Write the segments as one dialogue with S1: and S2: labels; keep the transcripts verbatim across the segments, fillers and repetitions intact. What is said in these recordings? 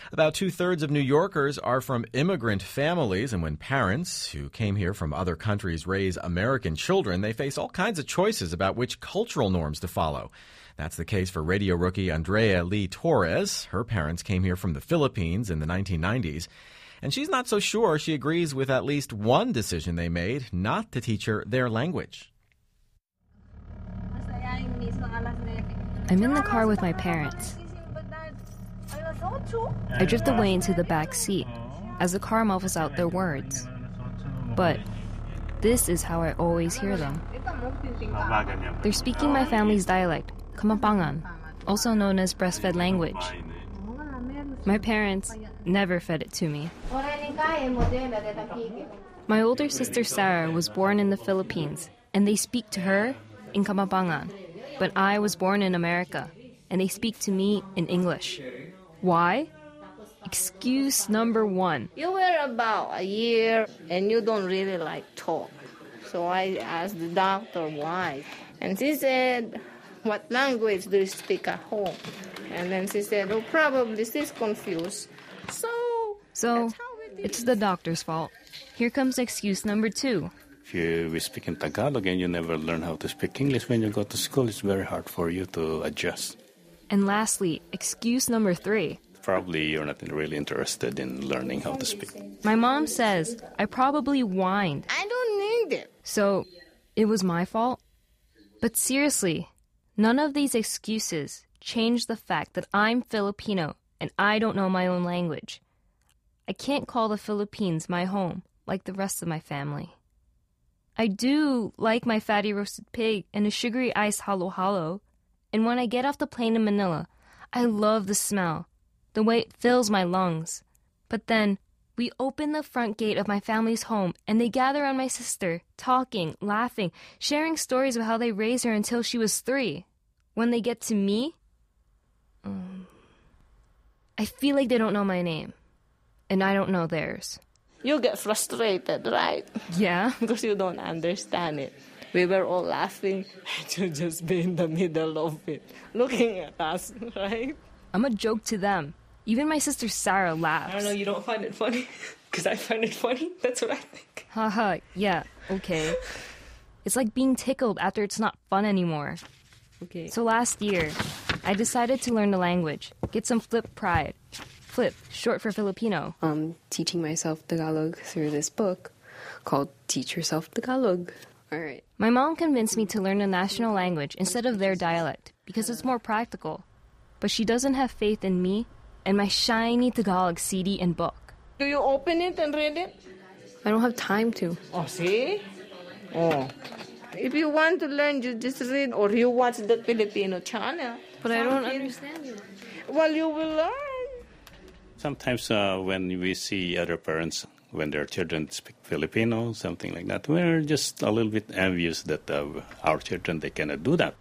S1: About two-thirds of New Yorkers are from immigrant families, and when parents who came here from other countries raise American children, they face all kinds of choices about which cultural norms to follow. That's the case for radio rookie Andrea Lee Torres. Her parents came here from the Philippines in the nineteen nineties, and she's not so sure she agrees with at least one decision they made, not to teach her their language.
S2: I'm in the car with my parents. I drift away into the back seat as the car muffles out their words. But this is how I always hear them. They're speaking my family's dialect, Kamapangan, also known as breastfed language. My parents never fed it to me. My older sister Sarah was born in the Philippines, and they speak to her in Kamapangan. But I was born in America, and they speak to me in English. Why? Excuse number one.
S3: You were about a year, and you don't really like talk. So I asked the doctor why. And she said, what language do you speak at home? And then she said, oh, probably she's confused. So,
S2: so it's the doctor's fault. Here comes excuse number two.
S4: If you we speak in Tagalog and you never learn how to speak English when you go to school, it's very hard for you to adjust.
S2: And lastly, excuse number three.
S4: Probably you're not really interested in learning how to speak.
S2: My mom says I probably whined.
S3: I don't need it.
S2: So it was my fault? But seriously, none of these excuses change the fact that I'm Filipino and I don't know my own language. I can't call the Philippines my home like the rest of my family. I do like my fatty roasted pig and a sugary iced halo-halo. And when I get off the plane in Manila, I love the smell, the way it fills my lungs. But then, we open the front gate of my family's home and they gather around my sister, talking, laughing, sharing stories of how they raised her until she was three. When they get to me, um, I feel like they don't know my name, and I don't know theirs.
S3: You get frustrated, right?
S2: Yeah.
S3: Because you don't understand it. We were all laughing, and you just be in the middle of it, looking at us, right?
S2: I'm a joke to them. Even my sister Sarah laughs.
S3: I don't know, you don't find it funny? Because I find it funny, that's what I think.
S2: Haha, yeah, okay. It's like being tickled after it's not fun anymore.
S3: Okay.
S2: So last year, I decided to learn the language, get some Flip Pride. Flip, short for Filipino.
S5: Um, teaching myself Tagalog through this book called Teach Yourself Tagalog. All right.
S2: My mom convinced me to learn the national language instead of their dialect because it's more practical. But she doesn't have faith in me and my shiny Tagalog C D and book.
S3: Do you open it and read it?
S5: I don't have time to.
S3: Oh, see? Oh. If you want to learn, you just read or you watch the Filipino channel.
S5: But I don't understand you.
S3: Well, you will learn.
S4: Sometimes uh, when we see other parents, when their children speak Filipino, something like that, we're just a little bit envious that uh, our children, they cannot do that.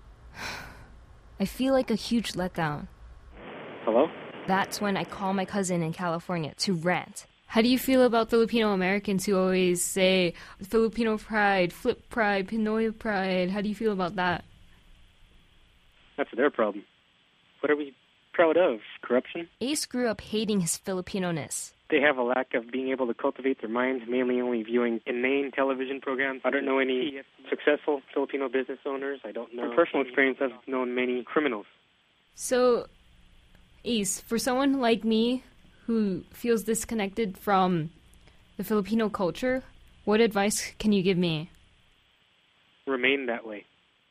S2: I feel like a huge letdown.
S6: Hello?
S2: That's when I call my cousin in California to rant. How do you feel about Filipino Americans who always say Filipino pride, Flip pride, Pinoy pride? How do you feel about that?
S6: That's their problem. What are we proud of? Corruption?
S2: Ace grew up hating his Filipino-ness.
S6: They have a lack of being able to cultivate their minds, mainly only viewing inane television programs. I don't know any successful Filipino business owners. I don't know. From personal experience, I've known many criminals.
S2: So, Ace, for someone like me who feels disconnected from the Filipino culture, what advice can you give me?
S6: Remain that way.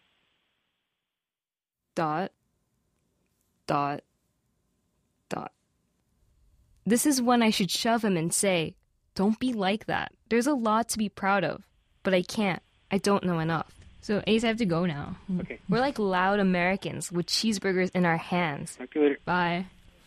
S2: Dot. Dot. Dot. This is when I should shove him and say, don't be like that. There's a lot to be proud of, but I can't. I don't know enough. So, Ace, I have to go now.
S6: Okay.
S2: We're like loud Americans with cheeseburgers in our hands.
S6: Talk to you later.
S2: Bye.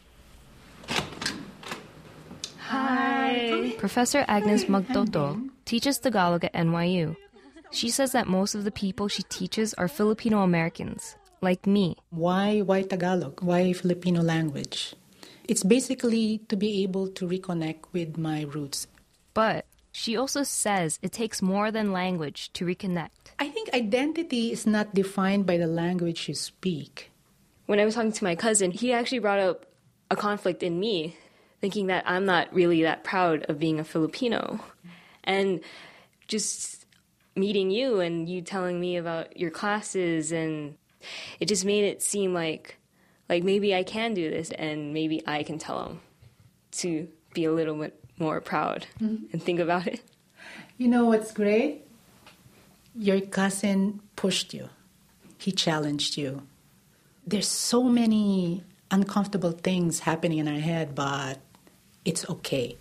S2: Hi. Professor Agnes Magdoto teaches Tagalog at N Y U. She says that most of the people she teaches are Filipino Americans, like me.
S7: Why, why Tagalog? Why Filipino language? It's basically to be able to reconnect with my roots.
S2: But she also says it takes more than language to reconnect.
S7: I think identity is not defined by the language you speak.
S2: When I was talking to my cousin, he actually brought up a conflict in me, thinking that I'm not really that proud of being a Filipino. And just meeting you and you telling me about your classes, and it just made it seem like like maybe I can do this and maybe I can tell them to be a little bit more proud mm-hmm. and think about it.
S7: You know what's great? Your cousin pushed you. He challenged you. There's so many uncomfortable things happening in our head, but it's okay.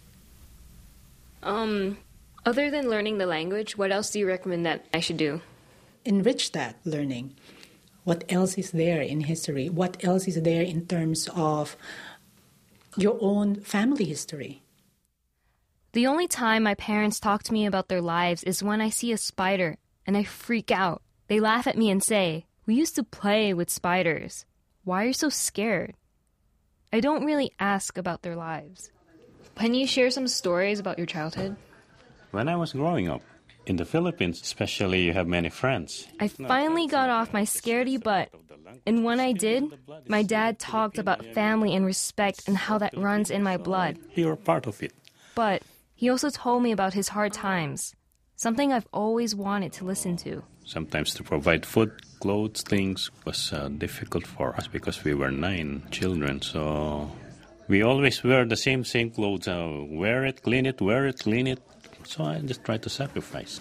S2: Um, other than learning the language, what else do you recommend that I should do?
S7: Enrich that learning. What else is there in history? What else is there in terms of your own family history?
S2: The only time my parents talk to me about their lives is when I see a spider and I freak out. They laugh at me and say, "We used to play with spiders. Why are you so scared?" I don't really ask about their lives. Can you share some stories about your childhood?
S4: When I was growing up, in the Philippines especially, you have many friends.
S2: I finally got off my scaredy butt. And when I did, my dad talked about family and respect and how that runs in my blood.
S4: You're part of it.
S2: But he also told me about his hard times, something I've always wanted to listen to.
S4: Sometimes to provide food, clothes, things was uh, difficult for us because we were nine children. So we always wear the same, same clothes. Uh, wear it, clean it, wear it, clean it. So I just try to sacrifice.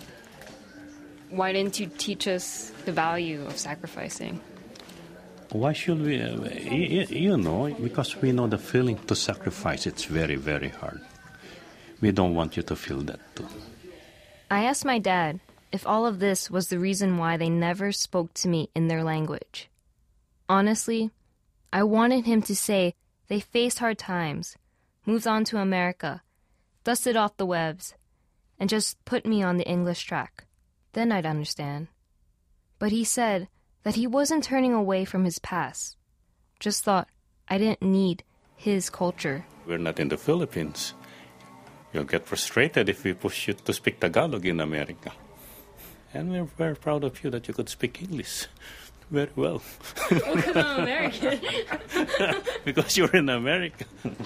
S2: Why didn't you teach us the value of sacrificing?
S4: Why should we? Uh, you, you know, because we know the feeling to sacrifice. It's very, very hard. We don't want you to feel that too.
S2: I asked my dad if all of this was the reason why they never spoke to me in their language. Honestly, I wanted him to say they faced hard times, moved on to America, dusted off the webs, and just put me on the English track. Then I'd understand. But he said that he wasn't turning away from his past, just thought I didn't need his culture.
S4: We're not in the Philippines. You'll get frustrated if we push you to speak Tagalog in America. And we're very proud of you that you could speak English very well.
S2: Because I'm American.
S4: Because you're in America.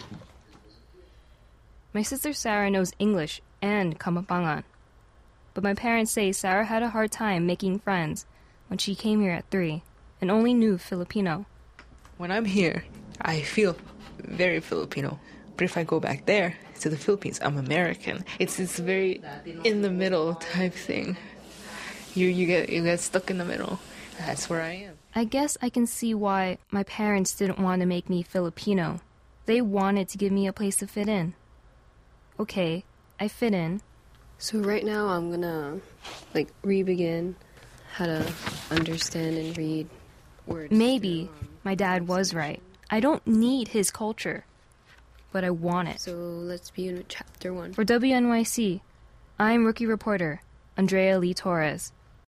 S2: My sister Sarah knows English and Kamapangan. But my parents say Sarah had a hard time making friends when she came here at three and only knew Filipino.
S8: When I'm here, I feel very Filipino. But if I go back there to the Philippines, I'm American. It's this very in the middle type thing. You you get you get stuck in the middle. That's where I am.
S2: I guess I can see why my parents didn't want to make me Filipino. They wanted to give me a place to fit in. Okay, I fit in.
S5: So right now I'm gonna like re-begin how to understand and read words.
S2: Maybe my dad was right. I don't need his culture, but I want it.
S5: So let's begin with chapter one.
S2: For W N Y C, I'm rookie reporter Andrea Lee Torres.